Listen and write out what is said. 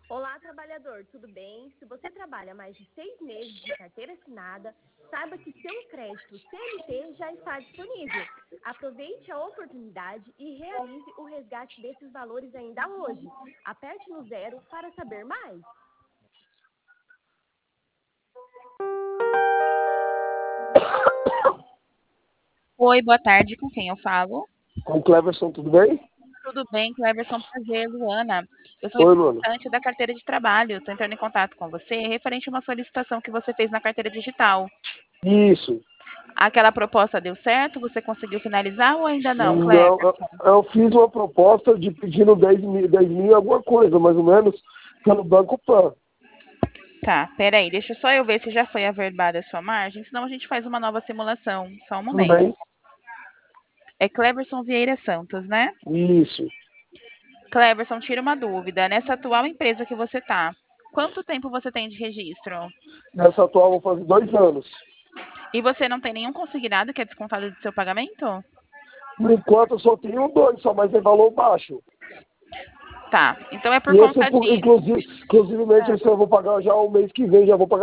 Olá, trabalhador, tudo bem? Se você trabalha mais de 6 meses de carteira assinada, saiba que seu crédito CLT já está disponível. Aproveite a oportunidade e realize o resgate desses valores ainda hoje. Aperte no 0 para saber mais. Oi, boa tarde, com quem eu falo? Com o Cleverson, tudo bem? Tudo bem, Cleverson, prazer, Luana. Eu sou Oi, Luana. representante da carteira de trabalho, estou entrando em contato com você referente a uma solicitação que você fez na carteira digital. Isso. Aquela proposta deu certo? Você conseguiu finalizar ou ainda não, Não, Cleverson? eu fiz uma proposta de pedindo 10 mil alguma coisa, mais ou menos, pelo Banco Pan. Tá, peraí, deixa só eu ver se já foi averbada a sua margem, senão a gente faz uma nova simulação. Só um Tudo momento. bem? É Cleverson Vieira Santos, né? Isso. Cleverson, tira uma dúvida. Nessa atual empresa que você tá, quanto tempo você tem de registro? Nessa atual vou fazer 2 anos. E você não tem nenhum consignado que é descontado do seu pagamento? Por enquanto eu só tenho 2, só, mas é valor baixo. Tá, então é por E esse, conta disso. inclusive, inclusivemente, esse eu vou pagar já o mês que vem, já vou pagar